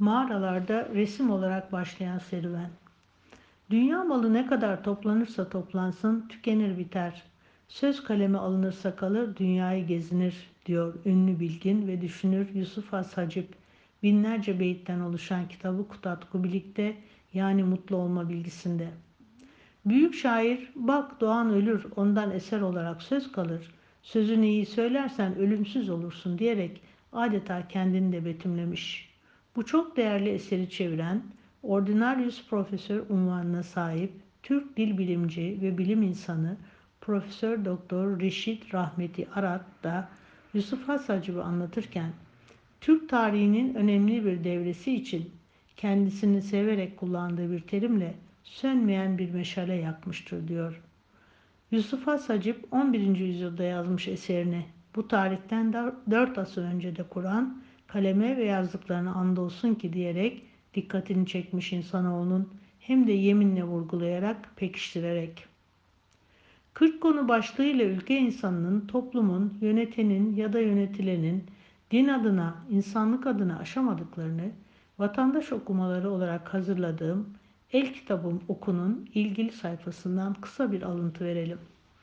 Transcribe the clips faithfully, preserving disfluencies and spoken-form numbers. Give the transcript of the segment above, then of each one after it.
Mağaralarda resim olarak başlayan serüven. Dünya malı ne kadar toplanırsa toplansın tükenir biter. Söz kaleme alınırsa kalır dünyayı gezinir diyor ünlü bilgin ve düşünür Yusuf Has Hacip. Binlerce beyitten oluşan kitabı Kutat Kubilik'te yani mutlu olma bilgisinde. Büyük şair bak doğan ölür ondan eser olarak söz kalır. Sözünü iyi söylersen ölümsüz olursun diyerek adeta kendini de betimlemiş. Bu çok değerli eseri çeviren Ordinarius Profesör unvanına sahip Türk dil bilimci ve bilim insanı Profesör Doktor Reşit Rahmeti Arat da Yusuf Has Hacıbı anlatırken Türk tarihinin önemli bir devresi için kendisini severek kullandığı bir terimle sönmeyen bir meşale yakmıştır diyor. Yusuf Has Hacip on birinci yüzyılda yazmış eserini bu tarihten dört asır önce de Kur'an kaleme ve yazdıklarına andolsun ki diyerek dikkatini çekmiş insanoğlunun hem de yeminle vurgulayarak pekiştirerek. kırk konu başlığıyla ülke insanının, toplumun, yönetenin ya da yönetilenin din adına, insanlık adına aşamadıklarını vatandaş okumaları olarak hazırladığım El Kitabım Oku'nun ilgili sayfasından kısa bir alıntı verelim.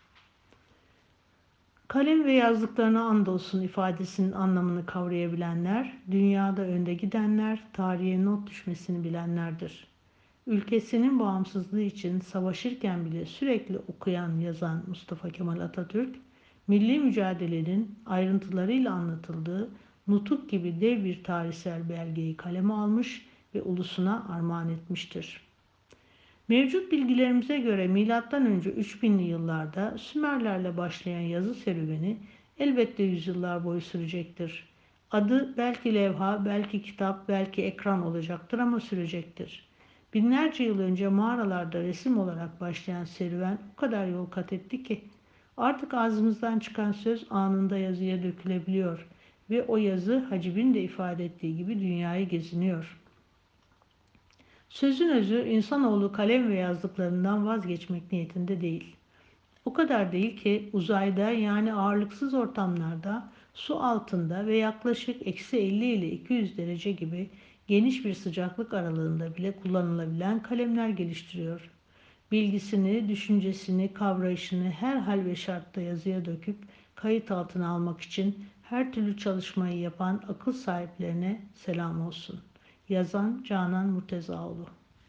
Kalem ve yazdıklarına andolsun ifadesinin anlamını kavrayabilenler, dünyada önde gidenler, tarihe not düşmesini bilenlerdir. Ülkesinin bağımsızlığı için savaşırken bile sürekli okuyan, yazan Mustafa Kemal Atatürk, milli mücadelenin ayrıntılarıyla anlatıldığı Nutuk gibi dev bir tarihsel belgeyi kaleme almış ve ulusuna armağan etmiştir. Mevcut bilgilerimize göre milattan önce üç binli yıllarda Sümerlerle başlayan yazı serüveni elbette yüzyıllar boyu sürecektir. Adı belki levha, belki kitap, belki ekran olacaktır ama sürecektir. Binlerce yıl önce mağaralarda resim olarak başlayan serüven o kadar yol kat etti ki artık ağzımızdan çıkan söz anında yazıya dökülebiliyor ve o yazı Hacib'in de ifade ettiği gibi dünyayı geziniyor. Sözün özü insanoğlu kalem ve yazdıklarından vazgeçmek niyetinde değil. O kadar değil ki uzayda yani ağırlıksız ortamlarda, su altında ve yaklaşık eksi elli ile iki yüz derece gibi geniş bir sıcaklık aralığında bile kullanılabilen kalemler geliştiriyor. Bilgisini, düşüncesini, kavrayışını her hal ve şartta yazıya döküp kayıt altına almak için her türlü çalışmayı yapan akıl sahiplerine selam olsun. Yazan Canan Murtezaoğlu.